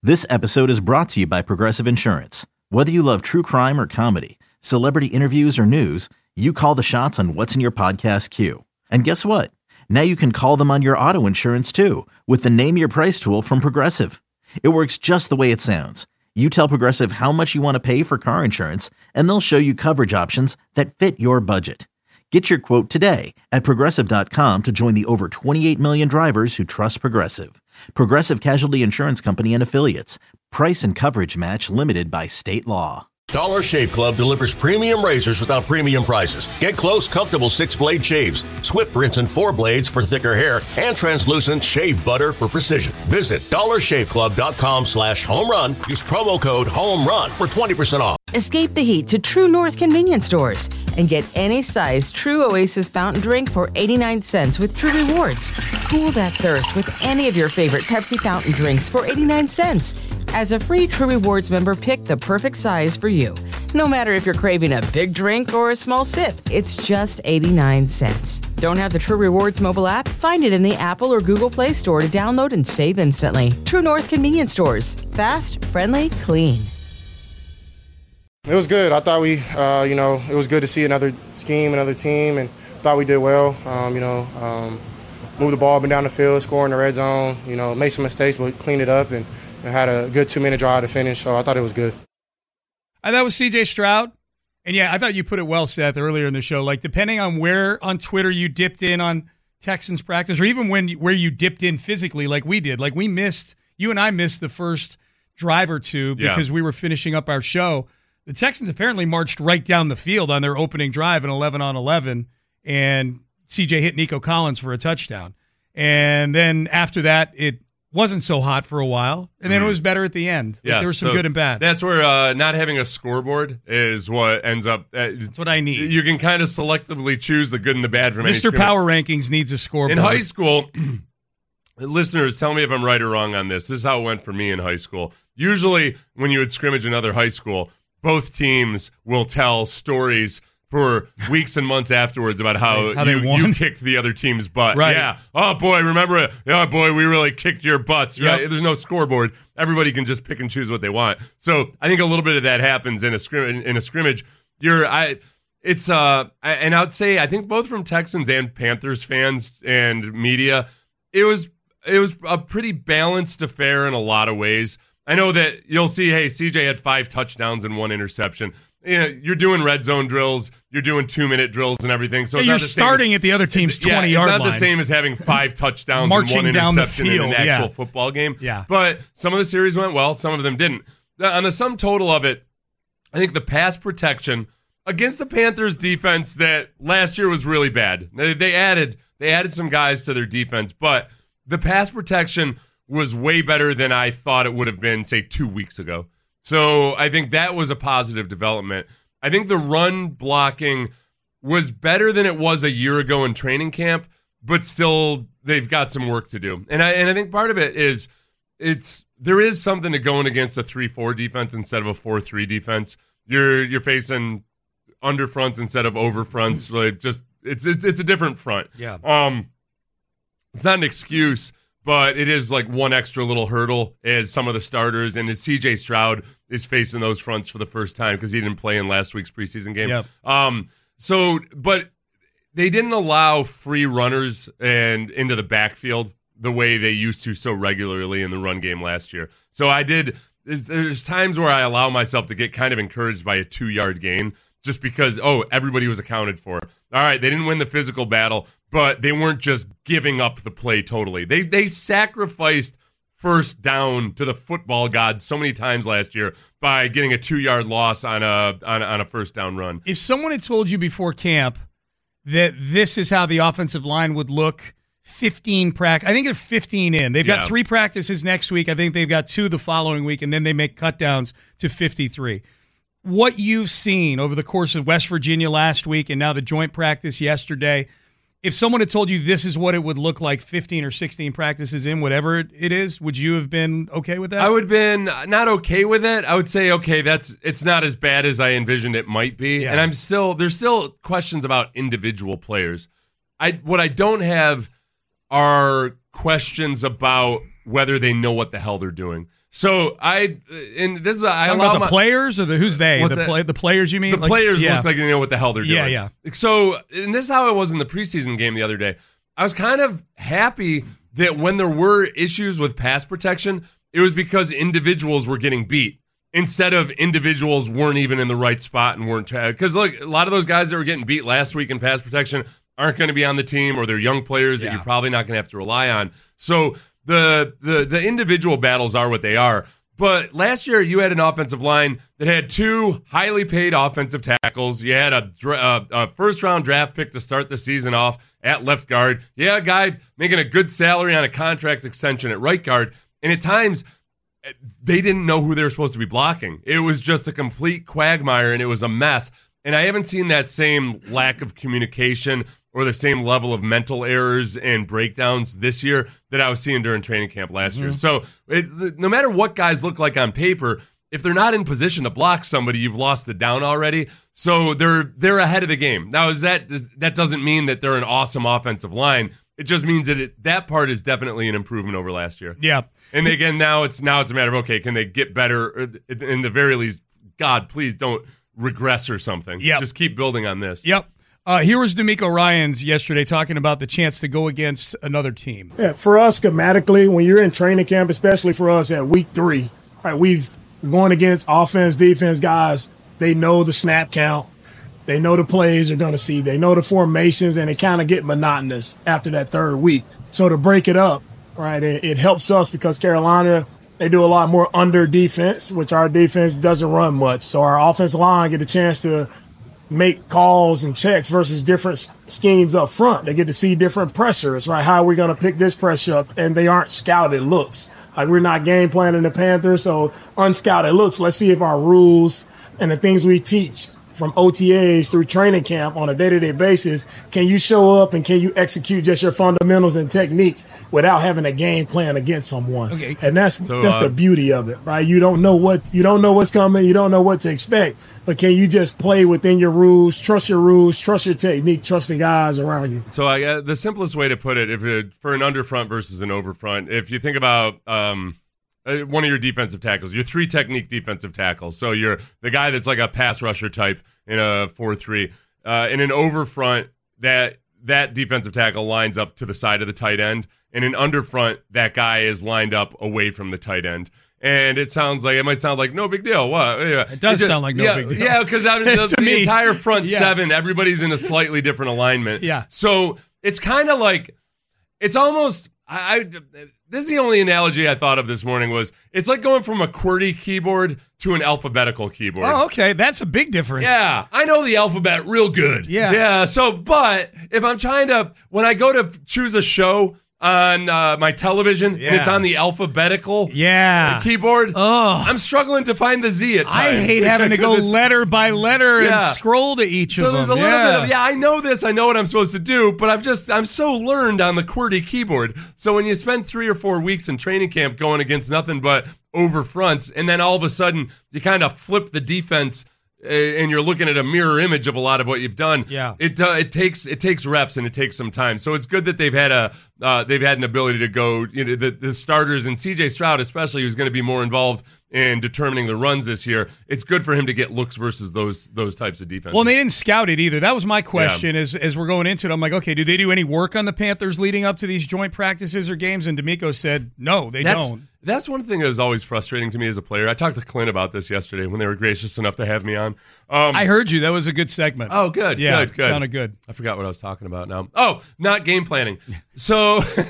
This episode is brought to you by Progressive Insurance. Whether you love true crime or comedy, celebrity interviews or news, you call the shots on what's in your podcast queue. And guess what? Now you can call them on your auto insurance too with the Name Your Price tool from Progressive. It works just the way it sounds. You tell Progressive how much you want to pay for car insurance, and they'll show you coverage options that fit your budget. Get your quote today at Progressive.com to join the over 28 million drivers who trust Progressive. Progressive Casualty Insurance Company and Affiliates. Price and coverage match limited by state law. Dollar Shave Club delivers premium razors without premium prices. Get close, comfortable 6-blade shaves, swift rinse and 4 blades for thicker hair, and translucent shave butter for precision. Visit dollarshaveclub.com/home-run. Use promo code HOME-RUN for 20% off. Escape the heat to True North convenience stores and get any size True Oasis fountain drink for 89 cents with True Rewards. Cool that thirst with any of your favorite Pepsi fountain drinks for 89 cents. As a free True Rewards member, pick the perfect size for you. No matter if you're craving a big drink or a small sip, it's just 89 cents. Don't have the True Rewards mobile app? Find it in the Apple or Google Play Store to download and save instantly. True North convenience stores. Fast, friendly, clean. It was good. I thought it was good to see another scheme, another team, and thought we did well. Moved the ball up and down the field, score in the red zone. Made some mistakes, but cleaned it up and had a good 2-minute drive to finish. So I thought it was good. That was C.J. Stroud. And, yeah, I thought you put it well, Seth, earlier in the show. Like, depending on where on Twitter you dipped in on Texans practice or even where you dipped in physically like we did. Like, you and I missed the first drive or two because we were finishing up our show. The Texans apparently marched right down the field on their opening drive in 11-on-11, and CJ hit Nico Collins for a touchdown. And then after that, it wasn't so hot for a while, and then it was better at the end. Yeah, there was some good and bad. That's where not having a scoreboard is what ends up. That's what I need. You can kind of selectively choose the good and the bad from Mr. Power Rankings needs a scoreboard. In high school, listeners, tell me if I'm right or wrong on this. This is how it went for me in high school. Usually, when you would scrimmage another high school, both teams will tell stories for weeks and months afterwards about how you kicked the other team's butt. Right. Yeah. Oh, boy, remember it? Oh, boy, we really kicked your butts. Right? Yep. There's no scoreboard. Everybody can just pick and choose what they want. So I think a little bit of that happens in a scrimmage. And I would say, I think both from Texans and Panthers fans and media, it was a pretty balanced affair in a lot of ways. I know that you'll see, hey, CJ had 5 touchdowns and 1 interception. You're doing red zone drills, you're doing 2-minute drills and everything. So you're starting at the other team's 20-yard line. It's not the same as having 5 touchdowns marching and 1 down the interception field. in an actual football game. Yeah. But some of the series went well, some of them didn't. On the sum total of it, I think the pass protection against the Panthers defense that last year was really bad. They added some guys to their defense, but the pass protection was way better than I thought it would have been, say, 2 weeks ago. So I think that was a positive development. I think the run blocking was better than it was a year ago in training camp, but still they've got some work to do. And I think part of it is there is something to going against a 3-4 defense instead of a 4-3 defense. You're facing under fronts instead of over fronts. Like it's a different front. Yeah. It's not an excuse, but it is like one extra little hurdle as some of the starters, and as C.J. Stroud is facing those fronts for the first time because he didn't play in last week's preseason game. Yep. But they didn't allow free runners and into the backfield the way they used to so regularly in the run game last year. So there's times where I allow myself to get kind of encouraged by a 2-yard gain just because, everybody was accounted for. All right, they didn't win the physical battle, but they weren't just giving up the play totally. They sacrificed first down to the football gods so many times last year by getting a 2-yard loss on a first down run. If someone had told you before camp that this is how the offensive line would look, 15 practice. I think they're 15 in. They've got 3 practices next week. I think they've got 2 the following week, and then they make cutdowns to 53. What you've seen over the course of West Virginia last week and now the joint practice yesterday, if someone had told you this is what it would look like 15 or 16 practices in, whatever it is, would you have been okay with that? I would have been not okay with it. I would say, okay, it's not as bad as I envisioned it might be. Yeah. And there's still questions about individual players. What I don't have are questions about whether they know what the hell they're doing. So I allow the players or who's they? The players you mean? The players look like they know what the hell they're doing. Yeah. So, and this is how it was in the preseason game the other day. I was kind of happy that when there were issues with pass protection, it was because individuals were getting beat instead of individuals weren't even in the right spot and weren't. Because look, a lot of those guys that were getting beat last week in pass protection aren't going to be on the team, or they're young players that you're probably not going to have to rely on. So the individual battles are what they are. But last year, you had an offensive line that had 2 highly paid offensive tackles. You had a first-round draft pick to start the season off at left guard. Yeah, a guy making a good salary on a contract extension at right guard. And at times, they didn't know who they were supposed to be blocking. It was just a complete quagmire, and it was a mess. And I haven't seen that same lack of communication or the same level of mental errors and breakdowns this year that I was seeing during training camp last year. So no matter what guys look like on paper, if they're not in position to block somebody, you've lost the down already. So they're ahead of the game. Now, that doesn't mean that they're an awesome offensive line. It just means that that part is definitely an improvement over last year. Yeah. And again, now it's a matter of, okay, can they get better? In the very least, God, please don't regress or something. Yep. Just keep building on this. Yep. Here was D'Amico Ryans yesterday talking about the chance to go against another team. Yeah, for us, schematically, when you're in training camp, especially for us at week 3, right, we've going against offense, defense guys. They know the snap count. They know the plays they're going to see. They know the formations, and it kind of get monotonous after that 3rd week. So to break it up, right, it helps us because Carolina, they do a lot more under defense, which our defense doesn't run much. So our offensive line get a chance to make calls and checks versus different schemes up front. They get to see different pressures, right? How are we going to pick this pressure up? And they aren't scouted looks. Like, we're not game planning the Panthers, so unscouted looks. Let's see if our rules and the things we teach from OTAs through training camp on a day-to-day basis, can you show up and can you execute just your fundamentals and techniques without having a game plan against someone? Okay. And that's the beauty of it, right? You don't know what's coming, you don't know what to expect, but can you just play within your rules, trust your technique, trust the guys around you? So the simplest way to put it, for an underfront versus an overfront, if you think about one of your defensive tackles, your 3 technique defensive tackles. So you're the guy that's like a pass rusher type in a 4-3. In an overfront, that defensive tackle lines up to the side of the tight end. In an underfront, that guy is lined up away from the tight end. And it might sound like no big deal. What? It does sound like no big deal. Yeah, because the entire front 7, everybody's in a slightly different alignment. Yeah. So it's kind of like, it's almost, this is the only analogy I thought of this morning was, it's like going from a QWERTY keyboard to an alphabetical keyboard. Oh, okay. That's a big difference. Yeah. I know the alphabet real good. Yeah. Yeah. So, but if I'm when I go to choose a show on my television and it's on the alphabetical keyboard, I'm struggling to find the Z at times. I hate having to go letter by letter and scroll to each of them. So there's a little bit of, I know this, I know what I'm supposed to do, but I'm so learned on the QWERTY keyboard. So when you spend 3 or 4 weeks in training camp going against nothing but over fronts, and then all of a sudden you kind of flip the defense and you're looking at a mirror image of a lot of what you've done. Yeah, it takes reps and it takes some time. So it's good that they've had an ability to go. The starters and C.J. Stroud especially, who's going to be more involved in determining the runs this year. It's good for him to get looks versus those types of defenses. Well, and they didn't scout it either. That was my question as we're going into it. I'm like, okay, do they do any work on the Panthers leading up to these joint practices or games? And D'Amico said, no, they don't. That's one thing that was always frustrating to me as a player. I talked to Clint about this yesterday when they were gracious enough to have me on. I heard you. That was a good segment. Oh, good. Yeah, good. Sounded good. I forgot what I was talking about now. Oh, not game planning. So took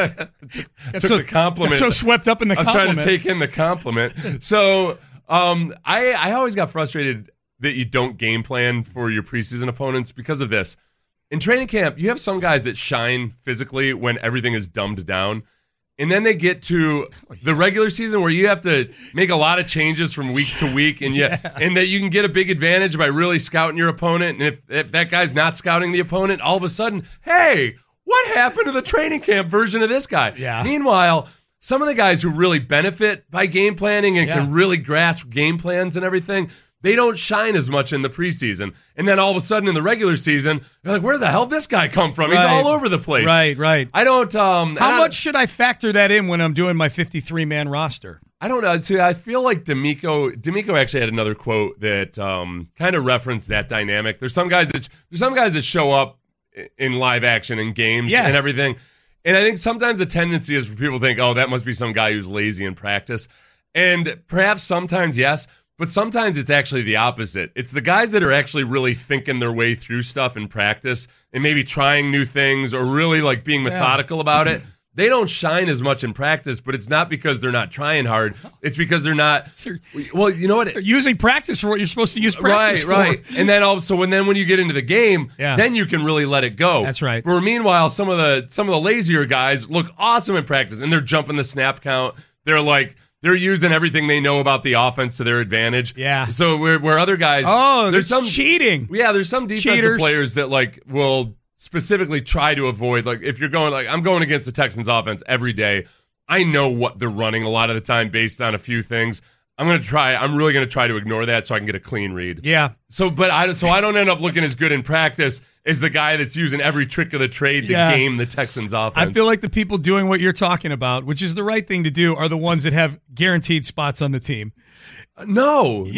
the compliment. So swept up in the compliment. I was trying to take in the compliment. So I always got frustrated that you don't game plan for your preseason opponents because of this. In training camp, you have some guys that shine physically when everything is dumbed down. And then they get to the regular season where you have to make a lot of changes from week to week, and and that you can get a big advantage by really scouting your opponent. And if that guy's not scouting the opponent, all of a sudden, hey, what happened to the training camp version of this guy? Yeah. Meanwhile, some of the guys who really benefit by game planning and can really grasp game plans and everything, they don't shine as much in the preseason. And then all of a sudden in the regular season, you're like, where the hell did this guy come from? He's all over the place. Right. I don't... How much should I factor that in when I'm doing my 53-man roster? I don't know. See, I feel like D'Amico actually had another quote that kind of referenced that dynamic. There's some guys that show up in live action in games and everything. And I think sometimes the tendency is for people to think, oh, that must be some guy who's lazy in practice. And perhaps sometimes, yes, but sometimes it's actually the opposite. It's the guys that are actually really thinking their way through stuff in practice and maybe trying new things or really like being methodical about it. They don't shine as much in practice, but it's not because they're not trying hard. It's because they're not. Well, you know what? They're using practice for what you're supposed to use practice for. Right. And then also, when you get into the game, then you can really let it go. That's right. Where meanwhile, some of the lazier guys look awesome in practice, and they're jumping the snap count. They're using everything they know about the offense to their advantage. Yeah. So where other guys, there's some cheating. Yeah, there's some defensive players that like will specifically try to avoid, like if you're going like I'm going against the Texans offense every day, I know what they're running a lot of the time based on a few things. I'm really gonna try to ignore that so I can get a clean read. Yeah. So I don't end up looking as good in practice as the guy that's using every trick of the trade to game the Texans offense. I feel like the people doing what you're talking about, which is the right thing to do, are the ones that have guaranteed spots on the team. No.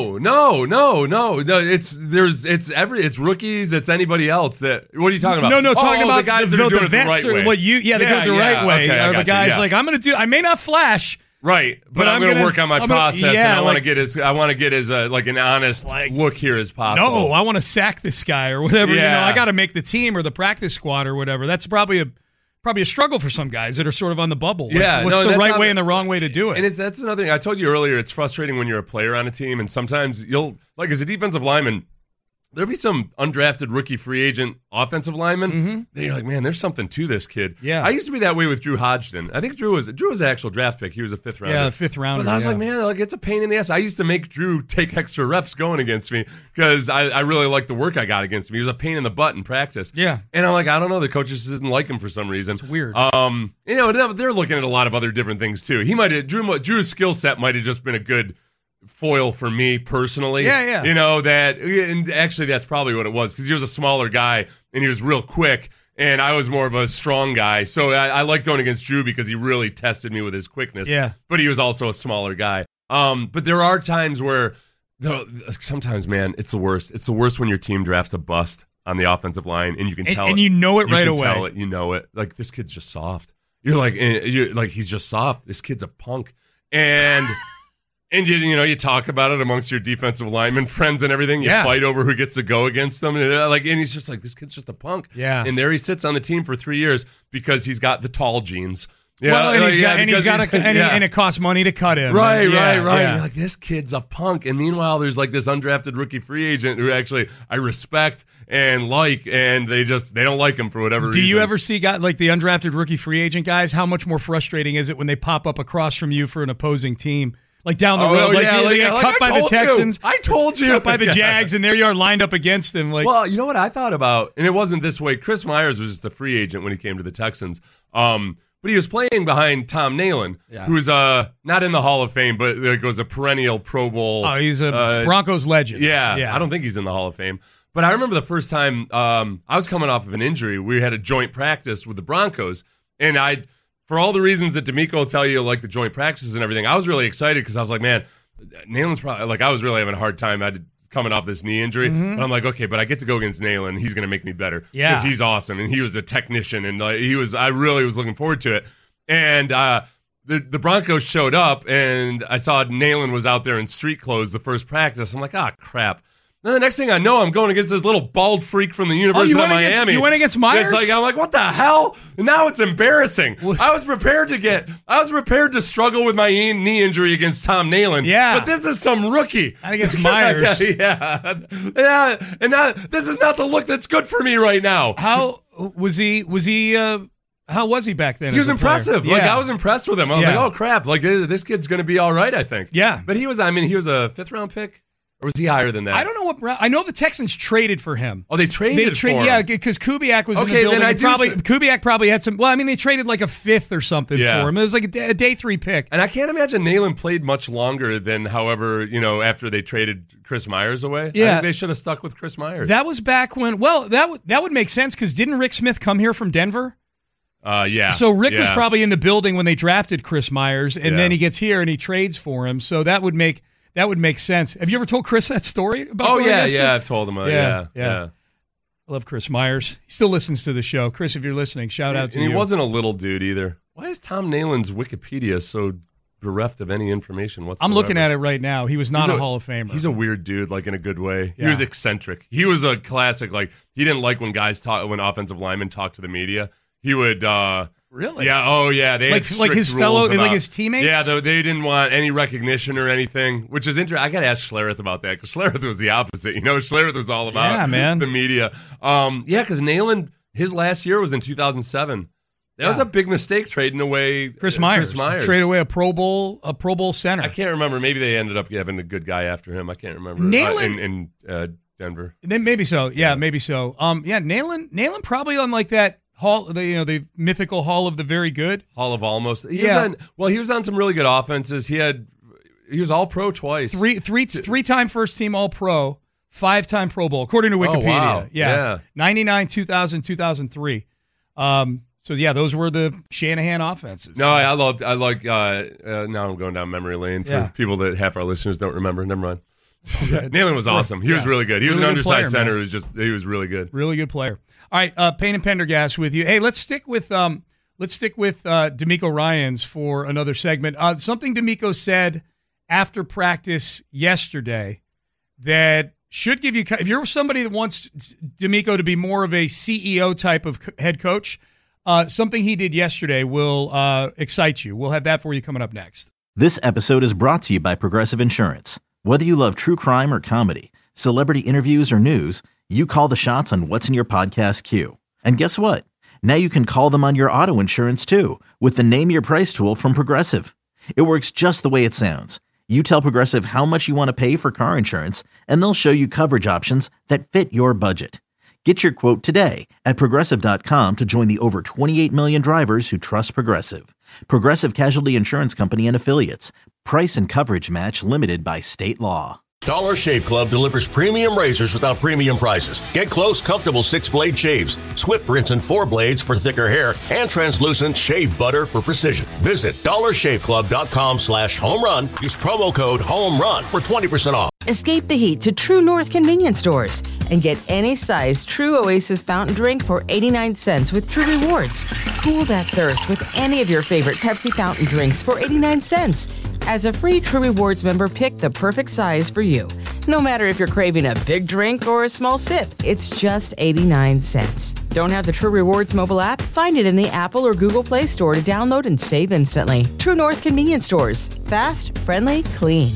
It's rookies. It's anybody else. What are you talking about? No, talking about the guys that are doing it the right way. They're doing it the right way. Okay, are the guys like I may not flash. Right, but I'm going to work on my process, and I want to get as like an honest look here as possible. No, I want to sack this guy or whatever. Yeah. I got to make the team or the practice squad or whatever. That's probably a struggle for some guys that are sort of on the bubble. What's the right way and the wrong way to do it? And that's another thing. I told you earlier, it's frustrating when you're a player on a team, and sometimes you'll, like as a defensive lineman, there'll be some undrafted rookie free agent offensive lineman. Then you're like, man, there's something to this kid. Yeah. I used to be that way with Drew Hodgson. I think Drew was an actual draft pick. He was a 5th rounder. Yeah, 5th rounder. But I was like, man, like it's a pain in the ass. I used to make Drew take extra reps going against me because I really liked the work I got against him. He was a pain in the butt in practice. Yeah. And I'm like, I don't know. The coaches didn't like him for some reason. It's weird. They're looking at a lot of other different things too. Drew's skill set might have just been a good foil for me personally. Yeah. And actually that's probably what it was, because he was a smaller guy and he was real quick, and I was more of a strong guy. So I like going against Drew because he really tested me with his quickness. Yeah. But he was also a smaller guy. But there are times where, sometimes, man, it's the worst. It's the worst when your team drafts a bust on the offensive line, and you can tell it. And you know it right away. You know it. Like, this kid's just soft. You're like, he's just soft. This kid's a punk. And... And you talk about it amongst your defensive lineman friends and everything. You fight over who gets to go against them, and he's just like, this kid's just a punk. Yeah. And there he sits on the team for 3 years because he's got the tall genes. And it costs money to cut him. Right. And you're like, this kid's a punk. And meanwhile, there's like this undrafted rookie free agent who actually I respect and like, and they don't like him for whatever reason. Do you ever see guys like the undrafted rookie free agent guys? How much more frustrating is it when they pop up across from you for an opposing team? Like down the road, they got cut by the Texans. I told you. Cut by the Jags, and there you are lined up against them. Well, you know what I thought about? And it wasn't this way. Chris Myers was just a free agent when he came to the Texans. But he was playing behind Tom Nalen, who's not in the Hall of Fame, but was a perennial Pro Bowl. Oh, he's a Broncos legend. Yeah. I don't think he's in the Hall of Fame. But I remember the first time I was coming off of an injury. We had a joint practice with the Broncos, and for all the reasons that D'Amico will tell you, like the joint practices and everything, I was really excited because I was like, man, Nalen's probably, like, I was really having a hard time coming off this knee injury. But I'm like, okay, but I get to go against Nalen. He's going to make me better. Yeah. Because he's awesome, and he was a technician, and I really was looking forward to it. And the Broncos showed up, and I saw Nalen was out there in street clothes the first practice. I'm like, crap. Then the next thing I know, I'm going against this little bald freak from the University of Miami. You went against Myers? I'm like, what the hell? And now it's embarrassing. I was prepared to struggle with my knee injury against Tom Nalen. Yeah. But this is some rookie. Against Myers. Yeah. And this is not the look that's good for me right now. How was he? How was he back then? He was impressive. Yeah. Like, I was impressed with him. I was like, oh crap! Like, this kid's going to be all right, I think. Yeah. But he was a 5th round pick. Or was he higher than that? I don't know what round. I know the Texans traded for him. Oh, they traded for him? Yeah, because Kubiak was in the building. Then Kubiak probably had some. Well, I mean, they traded like a 5th or something for him. It was like a day 3 pick. And I can't imagine Nalen played much longer than, however, after they traded Chris Myers away. Yeah. I think they should have stuck with Chris Myers. That was back when. Well, that would make sense because didn't Rick Smith come here from Denver? Yeah. So Rick was probably in the building when they drafted Chris Myers, and then he gets here and he trades for him. So that would make sense. Have you ever told Chris that story about? Oh yeah, I've told him. Yeah. I love Chris Myers. He still listens to the show. Chris, if you're listening, shout out to you. And he wasn't a little dude either. Why is Tom Nayland's Wikipedia so bereft of any information whatsoever? I'm looking at it right now. He was not a Hall of Famer. He's a weird dude, like in a good way. Yeah. He was eccentric. He was a classic. Like he didn't like when offensive linemen talked to the media. He would. Really? Yeah. Oh, yeah. They had like his fellow, like his teammates. Yeah, they didn't want any recognition or anything, which is interesting. I got to ask Schlereth about that because Schlereth was the opposite. Schlereth was all about the media. Because Nayland, his last year was in 2007. That was a big mistake trading away Chris Myers. Trade away a Pro Bowl center. I can't remember. Maybe they ended up having a good guy after him. I can't remember. Nayland in Denver. Then maybe so. Yeah, maybe so. Nayland probably on like that. The mythical Hall of the Very Good. Hall of Almost. He was on some really good offenses. He was All-Pro twice. Three-time first-team All-Pro, 5-time Pro Bowl, according to Wikipedia. Oh, wow. Yeah. 99, 2000, 2003. So, those were the Shanahan offenses. No, I like, now I'm going down memory lane for people that half our listeners don't remember. Never mind. Nayland was awesome. He was really good. He was an undersized center. He was really good. Really good player. All right, Payne and Pendergast with you. Hey, let's stick with D'Amico Ryans for another segment. Something D'Amico said after practice yesterday that should give you, if you're somebody that wants D'Amico to be more of a CEO type of head coach, something he did yesterday will excite you. We'll have that for you coming up next. This episode is brought to you by Progressive Insurance. Whether you love true crime or comedy, celebrity interviews or news, you call the shots on what's in your podcast queue. And guess what? Now you can call them on your auto insurance too with the Name Your Price tool from Progressive. It works just the way it sounds. You tell Progressive how much you want to pay for car insurance, and they'll show you coverage options that fit your budget. Get your quote today at Progressive.com to join the over 28 million drivers who trust Progressive. Progressive Casualty Insurance Company and Affiliates. Price and coverage match limited by state law. Dollar Shave Club delivers premium razors without premium prices. Get close, comfortable 6-blade shaves, Swift rinse and 4 blades for thicker hair, and translucent shave butter for precision. Visit dollarshaveclub.com/home-run. Use promo code HOME-RUN for 20% off. Escape the heat to True North convenience stores and get any size True Oasis fountain drink for 89 cents with True Rewards. Cool that thirst with any of your favorite Pepsi fountain drinks for 89 cents. As a free True Rewards member, pick the perfect size for you. No matter if you're craving a big drink or a small sip, it's just 89 cents. Don't have the True Rewards mobile app? Find it in the Apple or Google Play Store to download and save instantly. True North convenience stores. Fast, friendly, clean.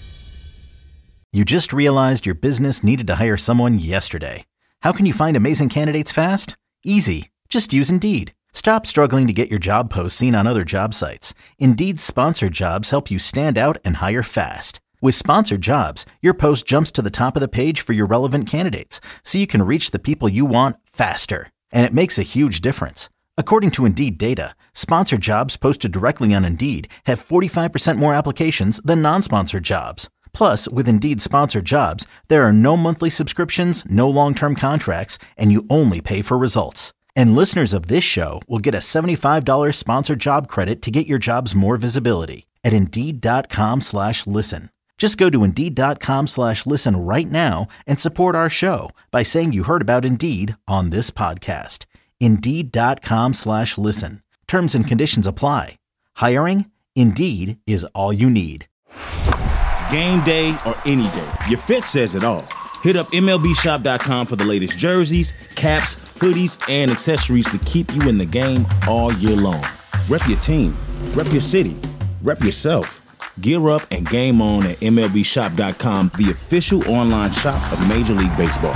You just realized your business needed to hire someone yesterday. How can you find amazing candidates fast? Easy. Just use Indeed. Stop struggling to get your job posts seen on other job sites. Indeed's sponsored jobs help you stand out and hire fast. With sponsored jobs, your post jumps to the top of the page for your relevant candidates, so you can reach the people you want faster. And it makes a huge difference. According to Indeed data, sponsored jobs posted directly on Indeed have 45% more applications than non-sponsored jobs. Plus, with Indeed sponsored jobs, there are no monthly subscriptions, no long-term contracts, and you only pay for results. And listeners of this show will get a $75 sponsored job credit to get your jobs more visibility at Indeed.com/listen. Just go to Indeed.com/listen right now and support our show by saying you heard about Indeed on this podcast. Indeed.com/listen. Terms and conditions apply. Hiring? Indeed is all you need. Game day or any day, your fit says it all. Hit up MLBshop.com for the latest jerseys, caps, hoodies, and accessories to keep you in the game all year long. Rep your team, rep your city, rep yourself. Gear up and game on at MLBshop.com, the official online shop of Major League Baseball.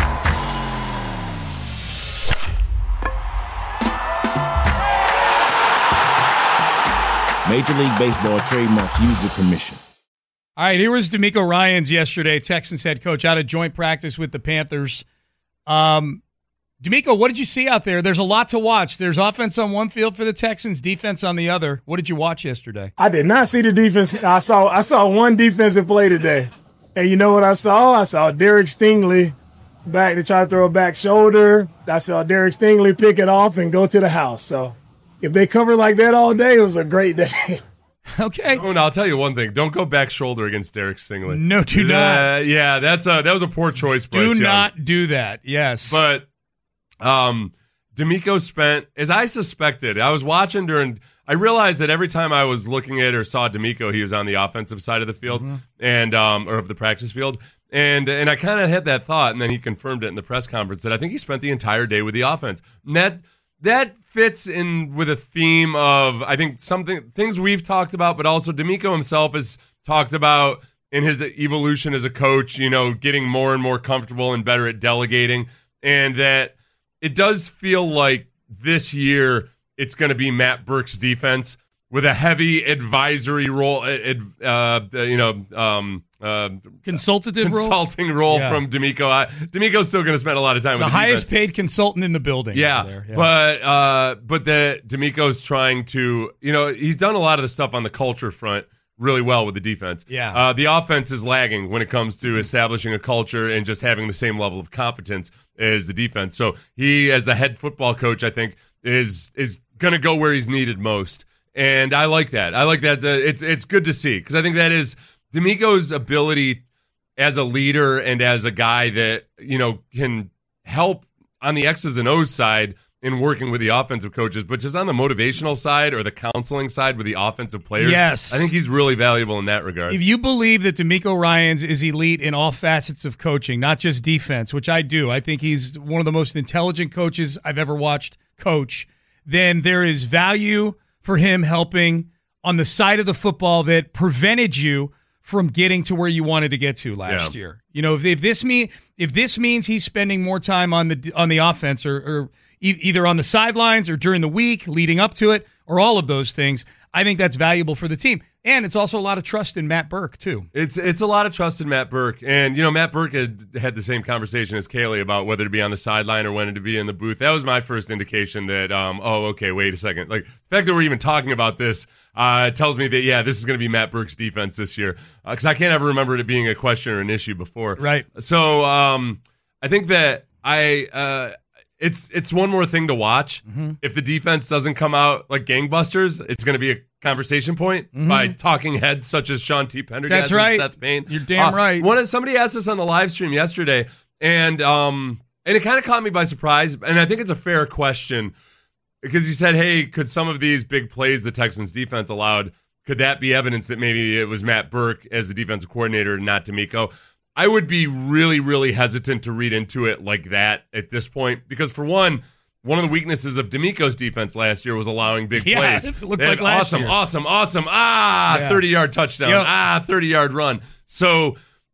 Major League Baseball trademarks used with permission. All right, here was D'Amico Ryans yesterday, Texans head coach, out of joint practice with the Panthers. D'Amico, what did you see out there? There's a lot to watch. There's offense on one field for the Texans, defense on the other. What did you watch yesterday? I did not see the defense. I saw one defensive play today. And you know what I saw? I saw Derek Stingley back to try to throw a back shoulder. I saw Derek Stingley pick it off and go to the house. So if they cover like that all day, it was a great day. Okay. Oh, no, I'll tell you one thing. Don't go back shoulder against Derek Stingley. No, do not. Yeah, that was a poor choice, Bryce Do Young. not do that. Yes. But DeMeco spent, as I suspected, I was watching I realized that every time I was looking at or saw DeMeco, he was on the offensive side of the field and or of the practice field. And I kind of had that thought, and then he confirmed it in the press conference that I think he spent the entire day with the offense. And that fits in with a theme of, I think, things we've talked about, but also DeMeco himself has talked about in his evolution as a coach, getting more and more comfortable and better at delegating. And that it does feel like this year it's going to be Matt Burke's defense with a heavy advisory role, consulting role from DeMeco. DeMeco's still going to spend a lot of time with the highest paid consultant in the building. Yeah. But the DeMeco's trying to, he's done a lot of the stuff on the culture front really well with the defense. Yeah. The offense is lagging when it comes to establishing a culture and just having the same level of competence as the defense. So he, as the head football coach, I think is going to go where he's needed most. And I like that. It's good to see, because I think that is DeMeco's ability as a leader and as a guy that, can help on the X's and O's side in working with the offensive coaches, but just on the motivational side or the counseling side with the offensive players. Yes. I think he's really valuable in that regard. If you believe that DeMeco Ryans is elite in all facets of coaching, not just defense, which I do, I think he's one of the most intelligent coaches I've ever watched coach, then there is value for him helping on the side of the football that prevented you from getting to where you wanted to get to last year. If this means he's spending more time on the offense or either on the sidelines or during the week leading up to it, or all of those things, I think that's valuable for the team. And it's also a lot of trust in Matt Burke, too. It's a lot of trust in Matt Burke. And, Matt Burke had the same conversation as Kaylee about whether to be on the sideline or when to be in the booth. That was my first indication that, okay, wait a second. Like, the fact that we're even talking about this tells me that, this is going to be Matt Burke's defense this year. Because I can't ever remember it being a question or an issue before. Right. So I think that it's one more thing to watch. Mm-hmm. If the defense doesn't come out like gangbusters, it's going to be a conversation point by talking heads such as Sean T. Pendergast That's right. and Seth Payne. You're damn right. Somebody asked us on the live stream yesterday, and it kind of caught me by surprise, and I think it's a fair question, because he said, hey, could some of these big plays the Texans defense allowed, could that be evidence that maybe it was Matt Burke as the defensive coordinator and not DeMeco? I would be really, really hesitant to read into it like that at this point, because for one of the weaknesses of DeMeco's defense last year was allowing big plays. It looked like last year. Awesome. 30-yard touchdown. Yep. 30-yard run. So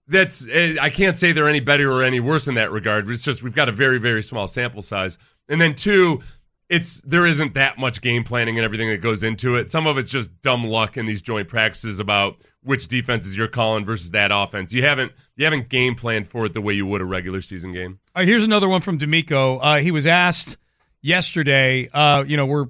I can't say they're any better or any worse in that regard. It's just we've got a very, very small sample size. And then two, there isn't that much game planning and everything that goes into it. Some of it's just dumb luck in these joint practices about which defenses you're calling versus that offense. You haven't game planned for it the way you would a regular season game. All right, here's another one from DeMeco. He was asked yesterday, we're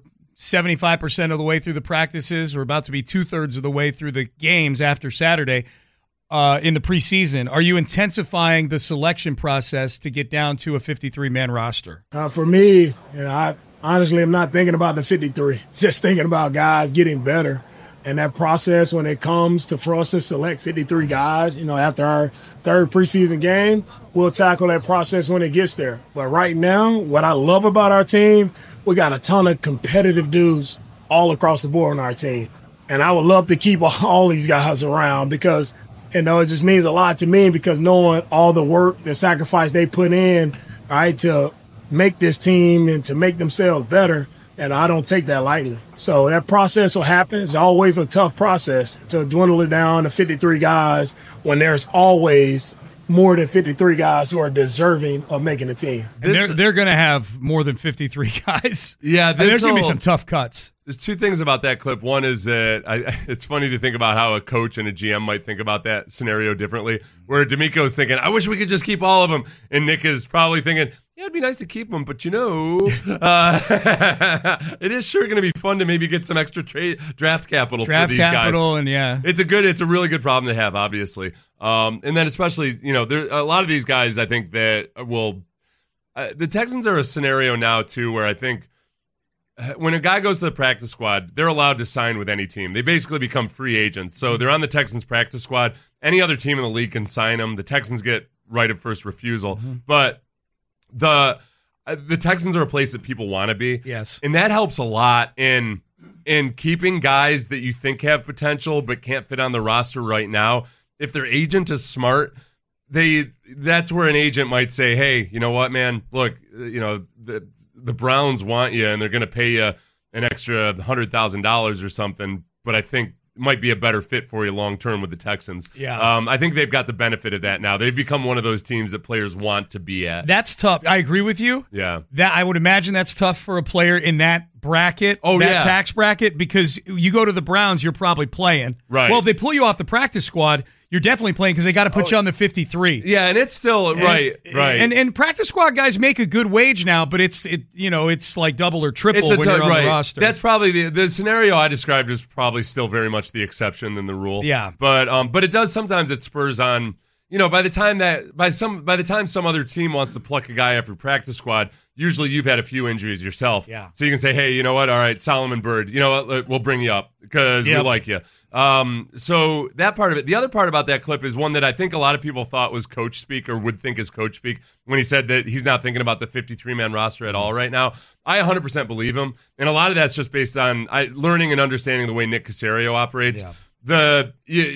75% of the way through the practices. We're about to be 2/3 of the way through the games after Saturday in the preseason. Are you intensifying the selection process to get down to a 53-man roster? For me, I honestly am not thinking about the 53. Just thinking about guys getting better. And that process, when it comes for us to select 53 guys, after our third preseason game, we'll tackle that process when it gets there. But right now, what I love about our team, we got a ton of competitive dudes all across the board on our team. And I would love to keep all these guys around because, it just means a lot to me, because knowing all the work, the sacrifice they put in, right, to make this team and to make themselves better. And I don't take that lightly. So that process will happen. It's always a tough process to dwindle it down to 53 guys when there's always more than 53 guys who are deserving of making the team. And they're going to have more than 53 guys. Yeah, there's going to be some tough cuts. There's two things about that clip. One is that it's funny to think about how a coach and a GM might think about that scenario differently, where DeMeco is thinking, I wish we could just keep all of them. And Nick is probably thinking, yeah, it'd be nice to keep them, but it is sure going to be fun to maybe get some extra draft capital for these guys. And yeah. It's a really good problem to have, obviously. And then especially, there a lot of these guys, I think that will the Texans are a scenario now too where I think when a guy goes to the practice squad, they're allowed to sign with any team. They basically become free agents. So they're on the Texans practice squad. Any other team in the league can sign them. The Texans get right of first refusal. But the Texans are a place that people want to be. Yes. And that helps a lot in keeping guys that you think have potential but can't fit on the roster right now. If their agent is smart, that's where an agent might say, hey, you know what, man, look, the Browns want you and they're going to pay you an extra $100,000 or something, but I think it might be a better fit for you long term with the Texans. Yeah. I think they've got the benefit of that now. They've become one of those teams that players want to be at. That's tough. I agree with you. Yeah. That I would imagine that's tough for a player in that bracket, tax bracket, because you go to the Browns, you're probably playing. Right. Well, if they pull you off the practice squad, you're definitely playing because they got to put you on the 53. Yeah, and it's still right. And practice squad guys make a good wage now, but it's like double or triple when you're on the roster. That's probably the scenario I described is probably still very much the exception than the rule. Yeah. But it does sometimes it spurs on. By the time some other team wants to pluck a guy after practice squad, usually you've had a few injuries yourself. Yeah. So you can say, hey, you know what? All right, Solomon Byrd, you know what? We'll bring you up because we like you. So that part of it. The other part about that clip is one that I think a lot of people thought was coach speak or would think is coach speak when he said that he's not thinking about the 53-man roster at all right now. I 100% believe him. And a lot of that's just based on learning and understanding the way Nick Caserio operates. Yeah.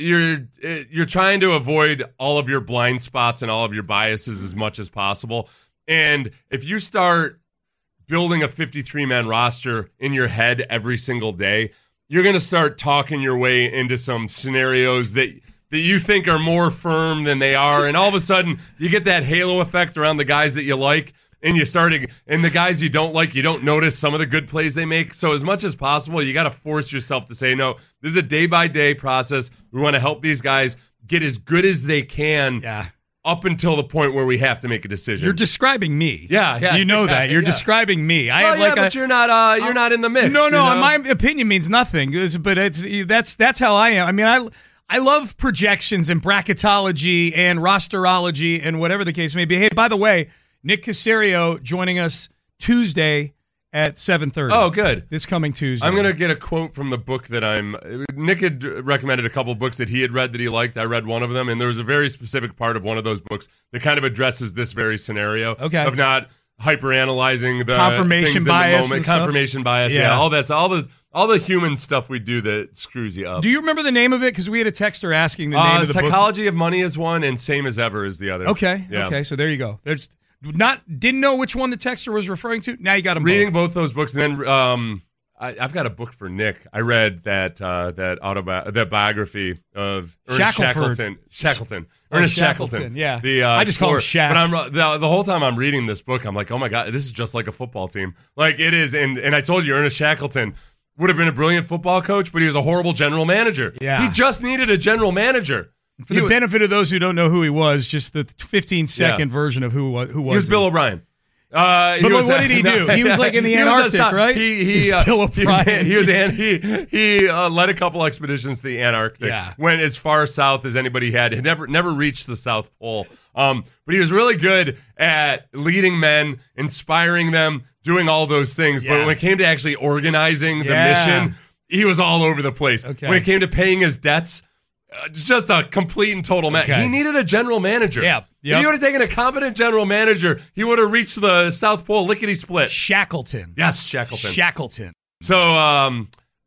You're trying to avoid all of your blind spots and all of your biases as much as possible. And if you start building a 53-man roster in your head every single day, you're going to start talking your way into some scenarios that you think are more firm than they are. And all of a sudden, you get that halo effect around the guys that you like. And and the guys you don't like, you don't notice some of the good plays they make. So as much as possible, you got to force yourself to say, no, this is a day-by-day process. We want to help these guys get as good as they can up until the point where we have to make a decision. You're describing me. Yeah. You know that. You're describing me. But you're not in the mix. No, my opinion means nothing. But that's how I am. I mean, I love projections and bracketology and rosterology and whatever the case may be. Hey, by the way, Nick Caserio joining us Tuesday at 7:30. Oh, good. This coming Tuesday. I'm going to get a quote from the book that Nick had recommended a couple books that he had read that he liked. I read one of them, and there was a very specific part of one of those books that kind of addresses this very scenario of not hyperanalyzing the confirmation bias, in the moment. Confirmation bias, all the human stuff we do that screws you up. Do you remember the name of it? Because we had a texter asking the name of the Psychology of Money is one, and Same as Ever is the other. Okay, so there you go. Didn't know which one the texter was referring to. Now you got them reading both those books, and then I've got a book for Nick. I read that biography of Ernest Shackleton. Ernest Shackleton. Yeah, I just call him Shaq. But the whole time I'm reading this book, I'm like, oh my god, this is just like a football team. Like it is. And I told you, Ernest Shackleton would have been a brilliant football coach, but he was a horrible general manager. Yeah, he just needed a general manager. For the benefit of those who don't know who he was, just the 15-second version of who was he? Was Bill O'Brien. But what did he do? He was like in the Antarctic, right? He Bill O'Brien. He led a couple expeditions to the Antarctic. Went as far south as anybody had. He never reached the South Pole. But he was really good at leading men, inspiring them, doing all those things. But when it came to actually organizing the mission, he was all over the place. Okay. When it came to paying his debts, just a complete and total mess. He needed a general manager. Yeah. If he would have taken a competent general manager, he would have reached the South Pole lickety-split. Shackleton. Yes, Shackleton. So, and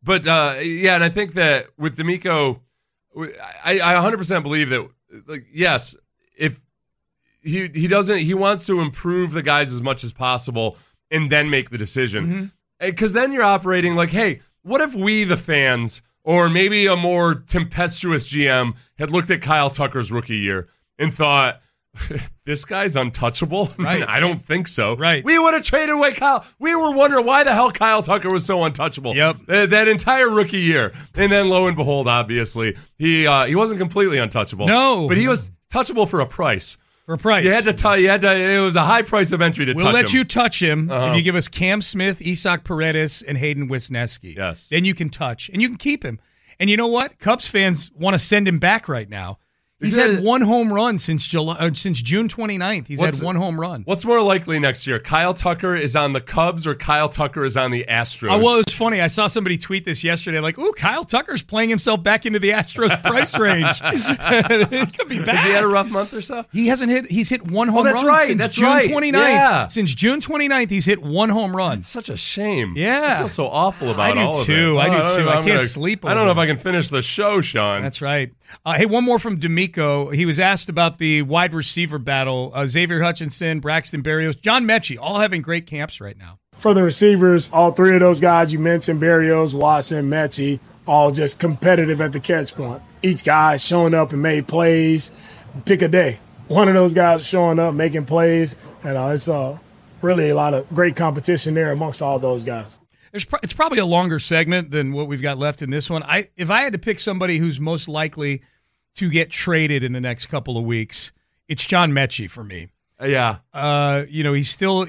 I think that with D'Amico, I 100% believe that, yes, if he doesn't, he wants to improve the guys as much as possible and then make the decision. Because then you're operating like, hey, what if we, the fans, or maybe a more tempestuous GM had looked at Kyle Tucker's rookie year and thought, this guy's untouchable? Right. I don't think so. Right. We would have traded away Kyle. We were wondering why the hell Kyle Tucker was so untouchable. Yep. That entire rookie year. And then lo and behold, obviously, he wasn't completely untouchable. No. But he was touchable for a price. For a price. You had to, it was a high price of entry to touch him. We'll let you touch him if you give us Cam Smith, Isak Paredes, and Hayden Wisniewski. Yes. Then you can touch, and you can keep him. And you know what? Cubs fans want to send him back right now. He's had one home run since June 29th. He's had one home run. What's more likely next year? Kyle Tucker is on the Cubs or Kyle Tucker is on the Astros? Oh, well, it's funny. I saw somebody tweet this yesterday. Like, ooh, Kyle Tucker's playing himself back into the Astros price range. He could be back. Has he had a rough month or so? He hasn't hit. He's hit one home run since June 29th. Yeah. Since June 29th, he's hit one home run. It's such a shame. Yeah. I feel so awful about all of it. I do too. I can't sleep over I don't know if I can finish the show, Sean. That's right. Hey, one more from D'Amico. He was asked about the wide receiver battle. Xavier Hutchinson, Braxton Berrios, John Mechie, all having great camps right now. For the receivers, all three of those guys you mentioned, Berrios, Watson, Mechie, all just competitive at the catch point. Each guy showing up and made plays. Pick a day. One of those guys showing up, making plays, and it's really a lot of great competition there amongst all those guys. It's probably a longer segment than what we've got left in this one. If I had to pick somebody who's most likely to get traded in the next couple of weeks, it's John Mechie for me. Yeah. He's still,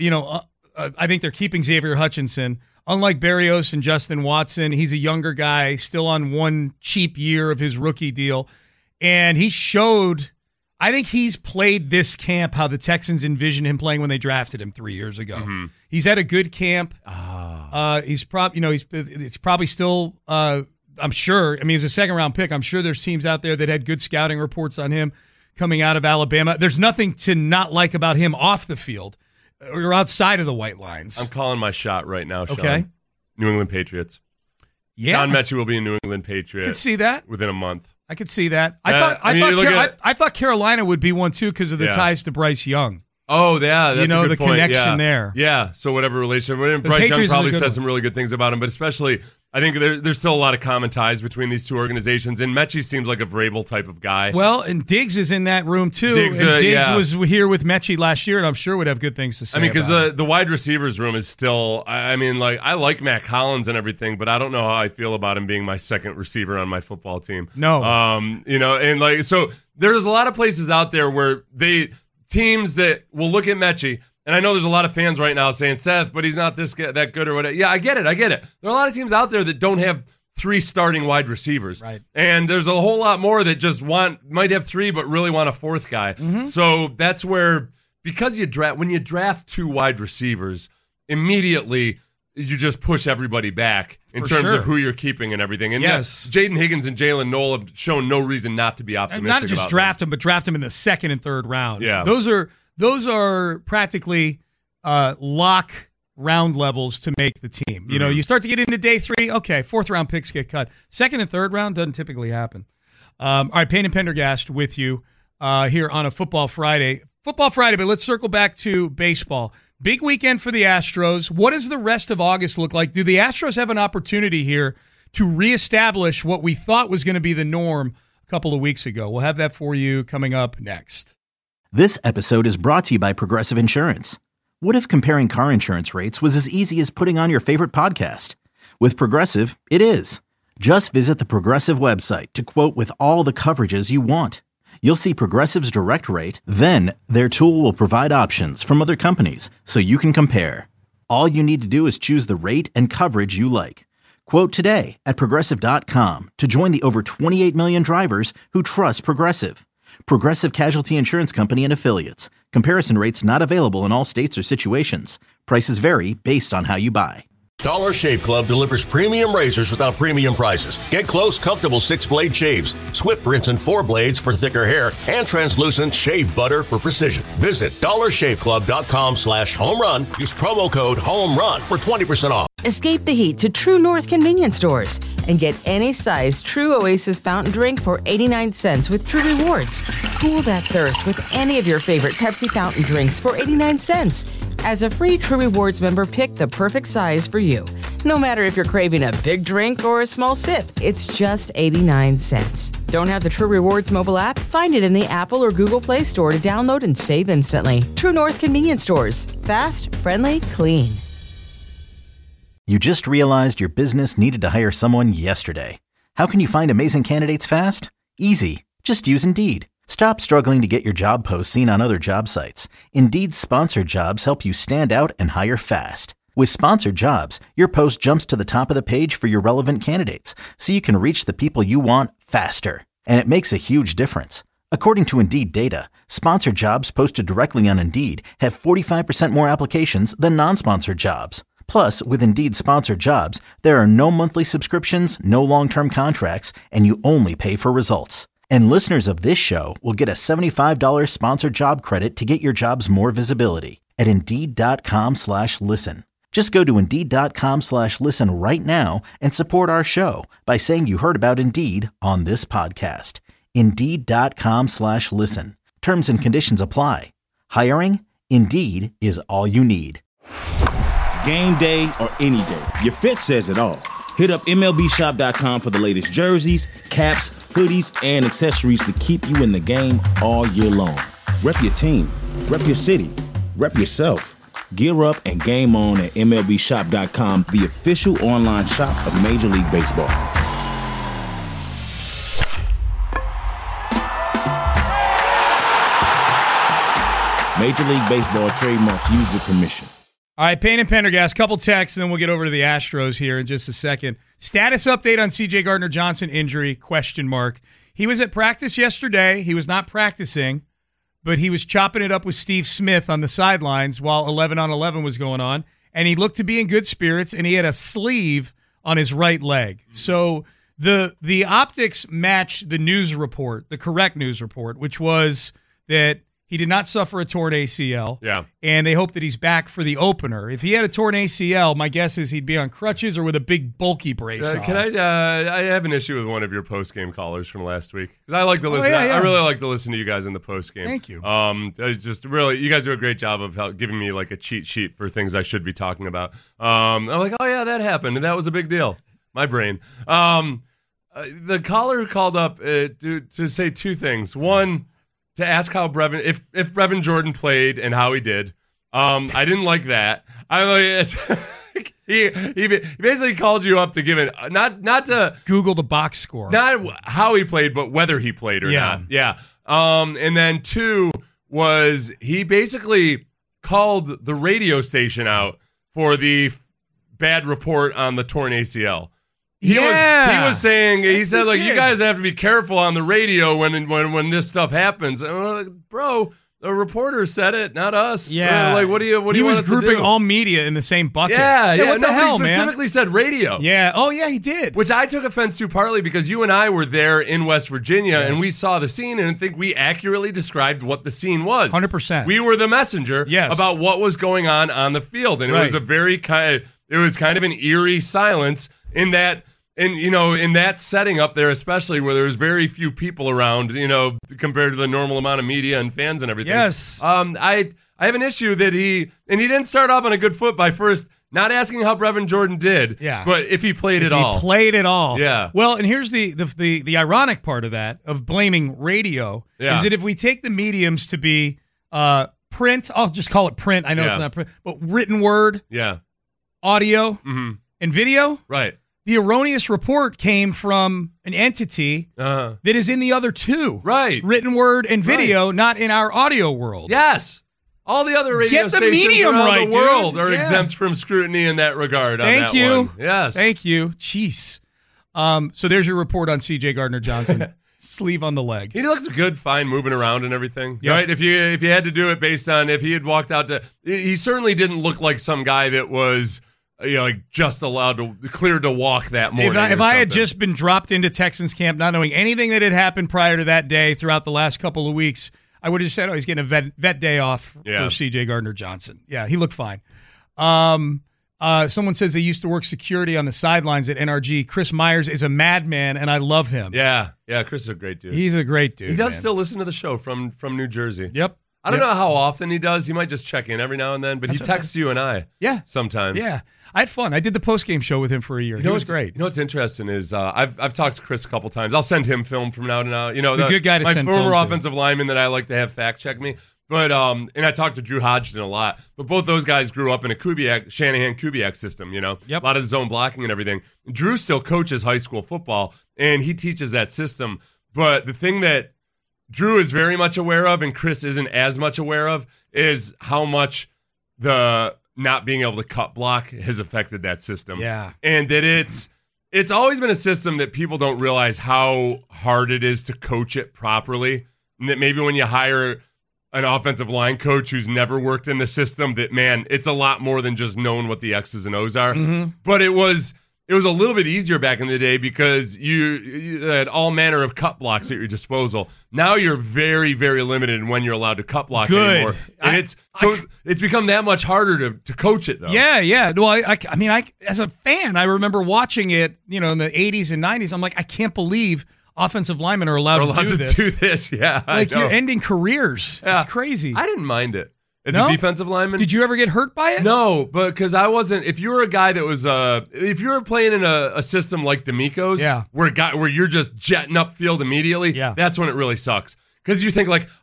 I think they're keeping Xavier Hutchinson. Unlike Berrios and Justin Watson, he's a younger guy, still on one cheap year of his rookie deal. And he showed, I think he's played this camp how the Texans envisioned him playing when they drafted him 3 years ago. Mm-hmm. He's had a good camp. He's probably still, I'm sure. I mean, he's a second-round pick. I'm sure there's teams out there that had good scouting reports on him coming out of Alabama. There's nothing to not like about him off the field or outside of the white lines. I'm calling my shot right now, Sean. Okay. New England Patriots. Yeah. John Mechie will be a New England Patriot. I could see that. Within a month. I could see that. I thought Carolina would be one, too, because of the ties to Bryce Young. Oh, yeah, that's a good the point. Connection there. Yeah, so whatever relation. Bryce Young probably said some really good things about him, but especially, I think there's still a lot of common ties between these two organizations, and Mechie seems like a Vrabel type of guy. Well, and Diggs is in that room, too. Diggs was here with Mechie last year, and I'm sure would have good things to say because the wide receivers room is still, I like Matt Collins and everything, but I don't know how I feel about him being my second receiver on my football team. No. So there's a lot of places out there where teams that will look at Mechie, and I know there's a lot of fans right now saying, Seth, but he's not that good or whatever. Yeah, I get it. There are a lot of teams out there that don't have 3 starting wide receivers. Right. And there's a whole lot more that just might have 3 but really want a 4th guy. Mm-hmm. So that's where, because when you draft 2 wide receivers, immediately you just push everybody back in terms of who you're keeping and everything. And yes, Jaden Higgins and Jalen Noel have shown no reason not to be optimistic about not just draft them, but draft them in the 2nd and 3rd rounds. Yeah. Those are practically lock round levels to make the team. You know, you start to get into day 3, okay, 4th round picks get cut. 2nd and 3rd round doesn't typically happen. All right, Payne and Pendergast with you here on a Football Friday. But let's circle back to baseball. Big weekend for the Astros. What does the rest of August look like? Do the Astros have an opportunity here to reestablish what we thought was going to be the norm a couple of weeks ago? We'll have that for you coming up next. This episode is brought to you by Progressive Insurance. What if comparing car insurance rates was as easy as putting on your favorite podcast? With Progressive, it is. Just visit the Progressive website to quote with all the coverages you want. You'll see Progressive's direct rate, then their tool will provide options from other companies so you can compare. All you need to do is choose the rate and coverage you like. Quote today at Progressive.com to join the over 28 million drivers who trust Progressive. Progressive Casualty Insurance Company and Affiliates. Comparison rates not available in all states or situations. Prices vary based on how you buy. Dollar Shave Club delivers premium razors without premium prices. Get close, comfortable 6-blade shaves, Swift rinse and 4 blades for thicker hair, and translucent shave butter for precision. Visit dollarshaveclub.com/home-run. Use promo code HOME-RUN for 20% off. Escape the heat to True North convenience stores and get any size True Oasis fountain drink for 89 cents with True Rewards. Cool that thirst with any of your favorite Pepsi fountain drinks for 89 cents. As a free True Rewards member, pick the perfect size for you. No matter if you're craving a big drink or a small sip, it's just 89 cents. Don't have the True Rewards mobile app? Find it in the Apple or Google Play Store to download and save instantly. True North convenience stores. Fast, friendly, clean. You just realized your business needed to hire someone yesterday. How can you find amazing candidates fast? Easy. Just use Indeed. Stop struggling to get your job posts seen on other job sites. Indeed's sponsored jobs help you stand out and hire fast. With sponsored jobs, your post jumps to the top of the page for your relevant candidates, so you can reach the people you want faster. And it makes a huge difference. According to Indeed data, sponsored jobs posted directly on Indeed have 45% more applications than non-sponsored jobs. Plus, with Indeed sponsored jobs, there are no monthly subscriptions, no long-term contracts, and you only pay for results. And listeners of this show will get a $75 sponsored job credit to get your jobs more visibility at Indeed.com/listen. Just go to Indeed.com/listen right now and support our show by saying you heard about Indeed on this podcast. Indeed.com/listen. Terms and conditions apply. Hiring? Indeed is all you need. Game day or any day, your fit says it all. Hit up MLBshop.com for the latest jerseys, caps, hoodies, and accessories to keep you in the game all year long. Rep your team, rep your city, rep yourself. Gear up and game on at MLBshop.com, the official online shop of Major League Baseball. Major League Baseball trademark used with permission. All right, Payne and Pendergast, couple texts, and then we'll get over to the Astros here in just a second. Status update on C.J. Gardner-Johnson injury, ? He was at practice yesterday. He was not practicing, but he was chopping it up with Steve Smith on the sidelines while 11-on-11 was going on, and he looked to be in good spirits, and he had a sleeve on his right leg. So the optics match the news report, the correct news report, which was that he did not suffer a torn ACL. Yeah. And they hope that he's back for the opener. If he had a torn ACL, my guess is he'd be on crutches or with a big bulky brace on. Can I have an issue with one of your post-game callers from last week. Because I like to listen. Yeah. I really like to listen to you guys in the post-game. Thank you. Just really, you guys do a great job of giving me like a cheat sheet for things I should be talking about. I'm like, oh yeah, that happened. And that was a big deal. My brain. The caller who called up to say two things. One, to ask how if Brevin Jordan played and how he did. I didn't like that. He basically called you up to give it not to Google the box score, not how he played, but whether he played or not. Yeah. And then two was he basically called the radio station out for the bad report on the torn ACL. He was saying, he said, like, you guys have to be careful on the radio when this stuff happens. And we're like, bro, the reporter said it, not us. Yeah. Like, what do you want us to do? He was grouping all media in the same bucket. Yeah. What the hell, man? He specifically said radio. Yeah. Oh, yeah, he did. Which I took offense to partly because you and I were there in West Virginia and we saw the scene and I think we accurately described what the scene was. 100%. We were the messenger about what was going on the field. And it was a very kind of an eerie silence in that. And, in that setting up there, especially where there's very few people around, compared to the normal amount of media and fans and everything. Yes. I have an issue that he didn't start off on a good foot by first not asking how Brevin Jordan did, but if he played at all. He played at all. Yeah. Well, and here's the ironic part of that, of blaming radio, is that if we take the mediums to be print, I'll just call it print. I know it's not print, but written word, audio, and video. Right. The erroneous report came from an entity that is in the other two. Right. Written word and video, not in our audio world. Yes. All the other radio stations around the world are exempt from scrutiny in that regard. Thank you. Yes. Thank you. Jeez. So there's your report on C.J. Gardner-Johnson. Sleeve on the leg. He looks good, fine, moving around and everything. Yep. Right? If you had to do it based on if he had walked out to, he certainly didn't look like some guy that was just cleared to walk that morning. If I had just been dropped into Texans camp, not knowing anything that had happened prior to that day throughout the last couple of weeks, I would have just said, he's getting a vet day off for C.J. Gardner-Johnson. Yeah, he looked fine. Someone says they used to work security on the sidelines at NRG. Chris Myers is a madman, and I love him. Yeah, Chris is a great dude. He's a great dude. He does still listen to the show from New Jersey. Yep. I don't know how often he does. He might just check in every now and then, but he texts you and I. Yeah. Sometimes. Yeah. I had fun. I did the post-game show with him for a year. He was great. You know what's interesting is I've talked to Chris a couple times. I'll send him film from now to now. He's a good guy to send film to. My former offensive lineman that I like to have fact-check me. But and I talked to Drew Hodgson a lot. But both those guys grew up in a Shanahan-Kubiak system, Yep. A lot of zone blocking and everything. Drew still coaches high school football, and he teaches that system. But the thing that Drew is very much aware of and Chris isn't as much aware of is how much the not being able to cut block has affected that system. Yeah. And that it's always been a system that people don't realize how hard it is to coach it properly. And that maybe when you hire an offensive line coach who's never worked in the system, that, man, it's a lot more than just knowing what the X's and O's are. But it was a little bit easier back in the day because you had all manner of cut blocks at your disposal. Now you're very, very limited in when you're allowed to cut block anymore. And it's become that much harder to coach it, though. Yeah. Well, I mean, as a fan, I remember watching it, in the 80s and 90s. I'm like, I can't believe offensive linemen are allowed to do this. Yeah. Like, you're ending careers. Yeah. It's crazy. I didn't mind it. As a defensive lineman. Did you ever get hurt by it? No, but because I wasn't. If you were a guy that was, if you were playing in a system like D'Amico's, where you're just jetting upfield immediately, that's when it really sucks. Because you think like,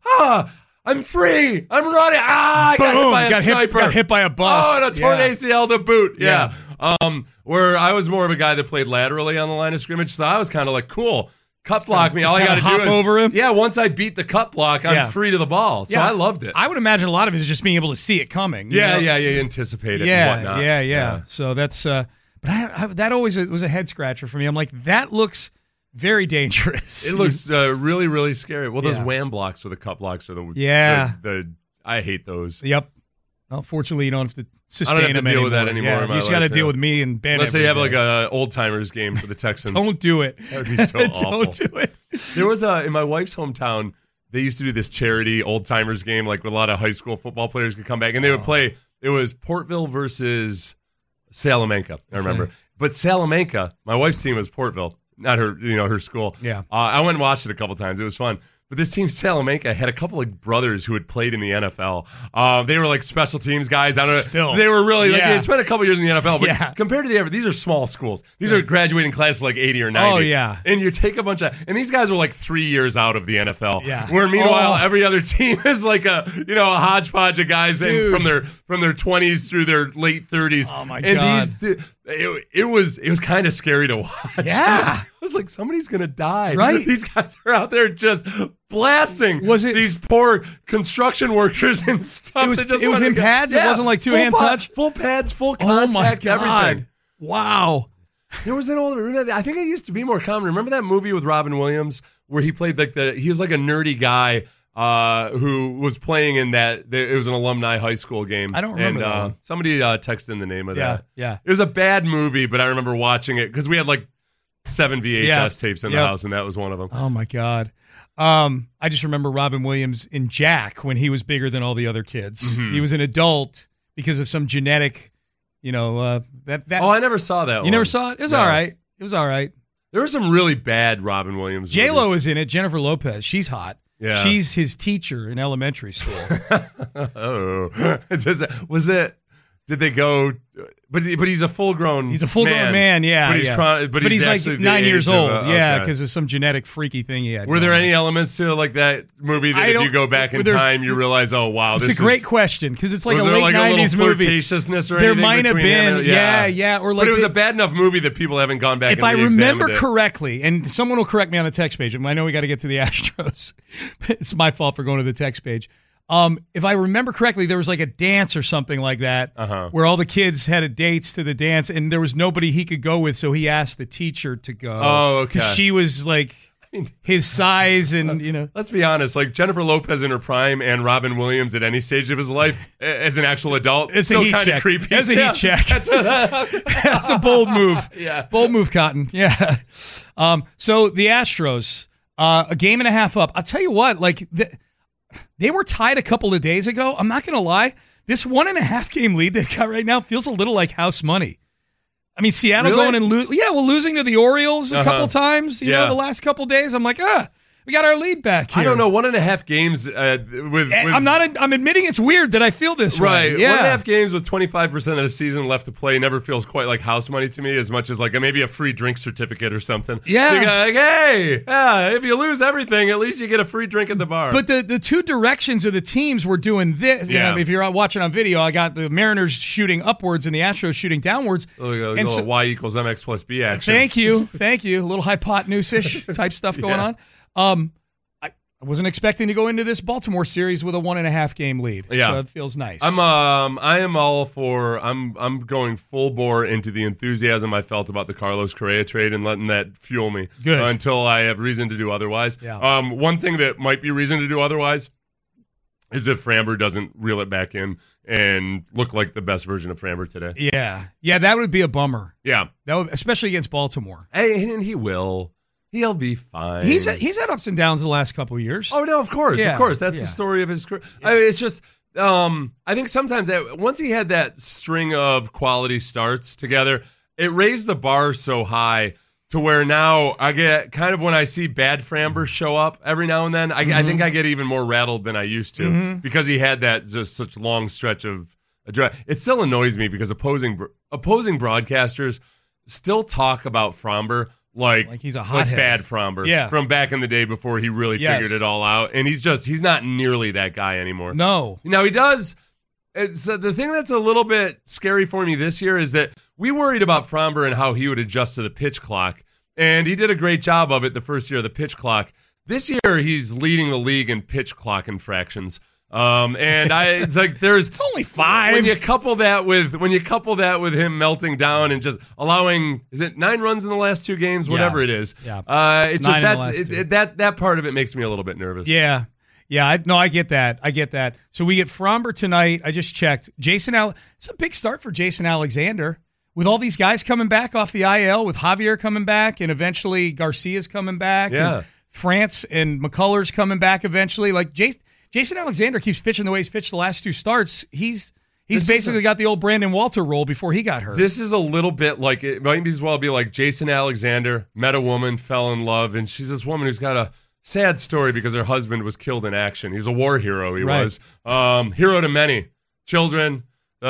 I'm free, I'm running, I got hit by a sniper, got hit by a bus, and a torn ACL to boot. Yeah. Where I was more of a guy that played laterally on the line of scrimmage, so I was kind of like, cool. Cut block me. All I got to do is over him. Yeah, once I beat the cut block, I'm free to the ball. So I loved it. I would imagine a lot of it is just being able to see it coming. You anticipate it and whatnot. Yeah. So that's but that always was a head scratcher for me. I'm like, that looks very dangerous. It looks really, really scary. Well, those wham blocks with the cut blocks are the I hate those. Yep. Well, fortunately, you don't have to sustain them anymore. I don't have to deal with that anymore in my life. You just got to deal with me and Ben. Unless they have like a old timers game for the Texans. Don't do it. That would be so awful. Don't do it. There was in my wife's hometown, they used to do this charity old timers game, like with a lot of high school football players could come back, and they would play. It was Portville versus Salamanca. I remember, but Salamanca, my wife's team was Portville, not her. Her school. Yeah. I went and watched it a couple times. It was fun. But this team, Salamanca, had a couple of brothers who had played in the NFL. They were like special teams guys. I don't know. Still. They were really like, they spent a couple years in the NFL. But compared to the average, these are small schools. These are graduating classes like 80 or 90. Oh, yeah. And you take a bunch of, and these guys were like 3 years out of the NFL. Yeah. Where meanwhile, every other team is like a hodgepodge of guys from their 20s through their late 30s. Oh my God. It was kind of scary to watch. Yeah. I was like, somebody's going to die. Right. These guys are out there just blasting these poor construction workers and stuff. It was in pads? It wasn't like two-hand touch? Full pads, full contact, oh my God. everything. Wow. There was an older, I think it used to be more common. Remember that movie with Robin Williams where he played he was like a nerdy guy who was playing in that. It was an alumni high school game. I don't remember that one. Somebody texted in the name of that. Yeah. It was a bad movie, but I remember watching it because we had like 7 VHS tapes in the house, and that was one of them. Oh, my God. I just remember Robin Williams in Jack when he was bigger than all the other kids. Mm-hmm. He was an adult because of some genetic, that. Oh, I never saw that one. You never saw it? It was all right. It was all right. There were some really bad Robin Williams movies. J-Lo is in it. Jennifer Lopez. She's hot. Yeah. She's his teacher in elementary school. Was it? Did they go? But he's a full grown. He's a full grown man. Yeah. But he's trying. But he's like actually 9 years old. Okay. Because of some genetic freaky thing he had. Were there any elements to like that movie that if you go back in time, you realize, oh wow, it's a great question because it's like a late 90s movie. movie. Flirtatiousness or there anything might have been. Yeah. Or like but it was a bad enough movie that people haven't gone back. If I remember correctly, and someone will correct me on the text page. I know we got to get to the Astros. It's my fault for going to the text page. If I remember correctly, there was like a dance or something like that where all the kids had dates to the dance and there was nobody he could go with, so he asked the teacher to go. Oh, okay. Because she was like his size and, Let's be honest, like Jennifer Lopez in her prime and Robin Williams at any stage of his life as an actual adult, it's still a heat kind check. of creepy. That's a heat check. That's a bold move. Yeah. Bold move, Cotton. Yeah. So the Astros, a game and a half up. I'll tell you what, like... They were tied a couple of days ago. I'm not going to lie. This 1.5 game lead they've got right now feels a little like house money. I mean, Seattle going and losing to the Orioles a couple times, the last couple days. I'm like, we got our lead back here. I don't know, 1.5 games with I'm admitting it's weird that I feel this way. Right. Yeah. 1.5 games with 25% of the season left to play never feels quite like house money to me as much as like maybe a free drink certificate or something. Yeah. You're like, hey, if you lose everything, at least you get a free drink at the bar. But the two directions of the teams were doing this. Yeah. If you're watching on video, I got the Mariners shooting upwards and the Astros shooting downwards. A little Y equals MX plus B action. Thank you. A little hypotenuse-ish type stuff going on. I wasn't expecting to go into this Baltimore series with a 1.5 game lead. Yeah. So it feels nice. I am all for. I'm going full bore into the enthusiasm I felt about the Carlos Correa trade and letting that fuel me until I have reason to do otherwise. Yeah. One thing that might be reason to do otherwise is if Framber doesn't reel it back in and look like the best version of Framber today. Yeah, that would be a bummer. Yeah, that would, especially against Baltimore. And he will. He'll be fine. He's had ups and downs the last couple of years. Oh no, of course. That's the story of his career. I mean, it's just I think sometimes once he had that string of quality starts together, it raised the bar so high to where now I get kind of when I see bad Framber show up every now and then, I think I get even more rattled than I used to because he had that just such long stretch of a drive. It still annoys me because opposing broadcasters still talk about Framber like he's a hothead. Like bad Framber from back in the day before he really figured it all out. And he's not nearly that guy anymore. No. Now he does. So the thing that's a little bit scary for me this year is that we worried about Framber and how he would adjust to the pitch clock. And he did a great job of it the first year of the pitch clock. This year he's leading the league in pitch clock infractions. And it's like it's only 5. When you couple that with him melting down and just allowing, is it 9 runs in the last 2 games, whatever it is. Yeah. It's just that part of it makes me a little bit nervous. Yeah. Yeah, I get that. So we get Framber tonight. I just checked. It's a big start for Jason Alexander with all these guys coming back off the IL, with Javier coming back, and eventually Garcia's coming back. Yeah. And France and McCullers coming back eventually. Like Jason Alexander keeps pitching the way he's pitched the last 2 starts. He's basically got the old Brandon Walter role before he got hurt. This is a little bit like, it might as well be like Jason Alexander met a woman, fell in love, and she's this woman who's got a sad story because her husband was killed in action. He was a war hero. He was hero to many children,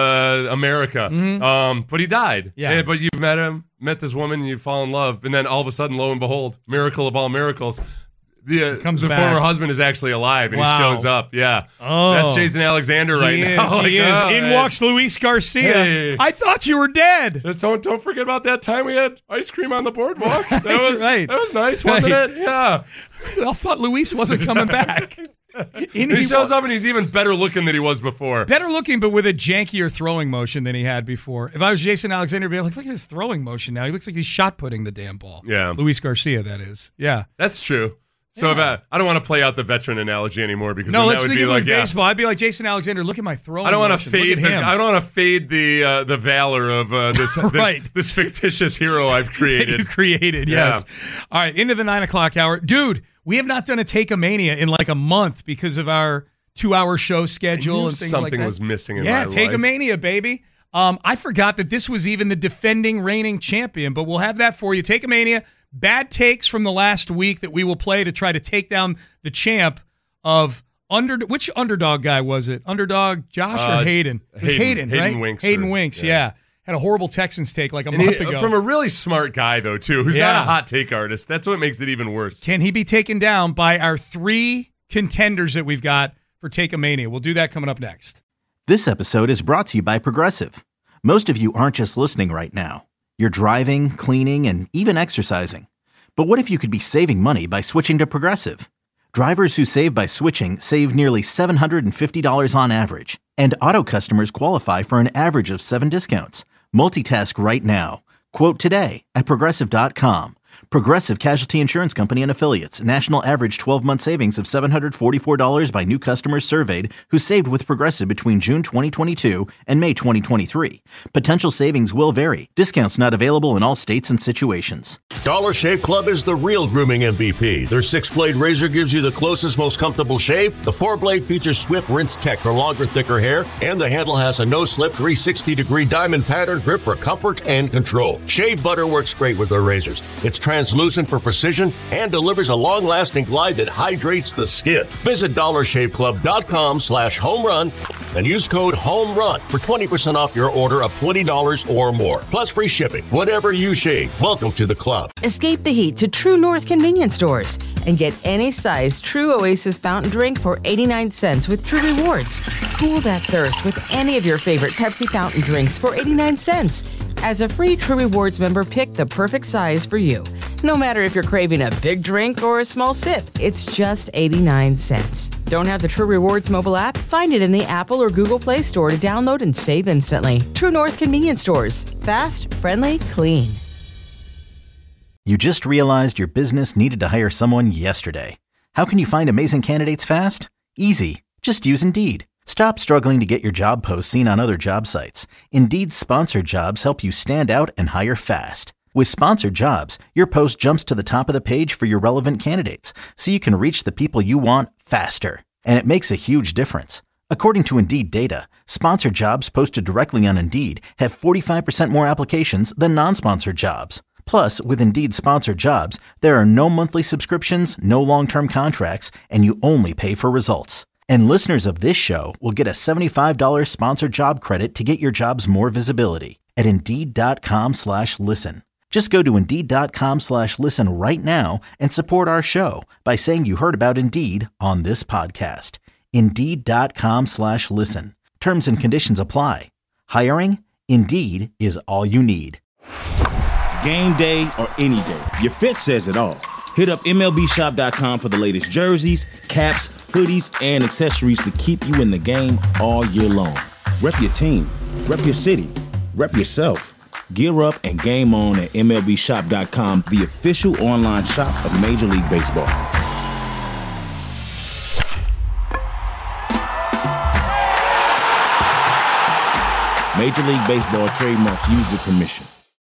America. But he died. Yeah. But you've met this woman, and you fall in love, and then all of a sudden, lo and behold, miracle of all miracles, the former husband is actually alive, and he shows up. Yeah. Oh, that's Jason Alexander right now. He is. In walks Luis Garcia. Hey. I thought you were dead. Just don't forget about that time we had ice cream on the boardwalk. That was right. That was nice, wasn't it? Yeah. I thought Luis wasn't coming back. He shows up and he's even better looking than he was before. Better looking, but with a jankier throwing motion than he had before. If I was Jason Alexander, I'd be like, look at his throwing motion now. He looks like he's shot putting the damn ball. Yeah. Luis Garcia, that is. Yeah. That's true. So if I don't want to play out the veteran analogy anymore because no, then let's that would think be of like baseball. I'd be like Jason Alexander. Look at my throwing. I don't want to motion. fade. Look at him. I don't want to fade the valor of this fictitious hero I've created. You created, yes. All right, into the 9 o'clock hour, dude. We have not done a Take-A-Mania in like a month because of our 2-hour show schedule and things like that. Something was missing in my life. Yeah, Take-A-Mania, baby. I forgot that this was even the defending reigning champion, but we'll have that for you. Take-A-Mania. Bad takes from the last week that we will play to try to take down the champ of which underdog guy was it? Underdog Josh or Hayden? It was Hayden, right? Hayden Winks, yeah. Had a horrible Texans take like a month ago. From a really smart guy, though, too, who's not a hot take artist. That's what makes it even worse. Can he be taken down by our 3 contenders that we've got for Take-A-Mania? We'll do that coming up next. This episode is brought to you by Progressive. Most of you aren't just listening right now. You're driving, cleaning, and even exercising. But what if you could be saving money by switching to Progressive? Drivers who save by switching save nearly $750 on average. And auto customers qualify for an average of 7 discounts. Multitask right now. Quote today at Progressive.com. Progressive Casualty Insurance Company and Affiliates. National average 12-month savings of $744 by new customers surveyed who saved with Progressive between June 2022 and May 2023. Potential savings will vary. Discounts not available in all states and situations. Dollar Shave Club is the real grooming MVP. Their 6-blade razor gives you the closest, most comfortable shave. The 4-blade features Swift Rinse Tech for longer, thicker hair. And the handle has a no-slip 360-degree diamond pattern grip for comfort and control. Shave butter works great with their razors. It's translucent for precision and delivers a long-lasting glide that hydrates the skin. Visit dollarshaveclub.com/homerun and use code HOMERUN for 20% off your order of $20 or more. Plus free shipping. Whatever you shave, welcome to the club. Escape the heat to True North convenience stores and get any size True Oasis fountain drink for 89 cents with True Rewards. Cool that thirst with any of your favorite Pepsi fountain drinks for 89 cents. As a free True Rewards member, pick the perfect size for you. No matter if you're craving a big drink or a small sip, it's just 89 cents. Don't have the True Rewards mobile app? Find it in the Apple or Google Play Store to download and save instantly. True North Convenience Stores. Fast, friendly, clean. You just realized your business needed to hire someone yesterday. How can you find amazing candidates fast? Easy. Just use Indeed. Stop struggling to get your job posts seen on other job sites. Indeed's sponsored jobs help you stand out and hire fast. With sponsored jobs, your post jumps to the top of the page for your relevant candidates, so you can reach the people you want faster. And it makes a huge difference. According to Indeed data, sponsored jobs posted directly on Indeed have 45% more applications than non-sponsored jobs. Plus, with Indeed sponsored jobs, there are no monthly subscriptions, no long-term contracts, and you only pay for results. And listeners of this show will get a $75 sponsored job credit to get your jobs more visibility at Indeed.com/listen. Just go to Indeed.com/listen right now and support our show by saying you heard about Indeed on this podcast. Indeed.com/listen. Terms and conditions apply. Hiring? Indeed is all you need. Game day or any day, your fit says it all. Hit up MLBshop.com for the latest jerseys, caps, hoodies, and accessories to keep you in the game all year long. Rep your team, rep your city, rep yourself. Gear up and game on at MLBshop.com, the official online shop of Major League Baseball. Major League Baseball trademarks used with permission.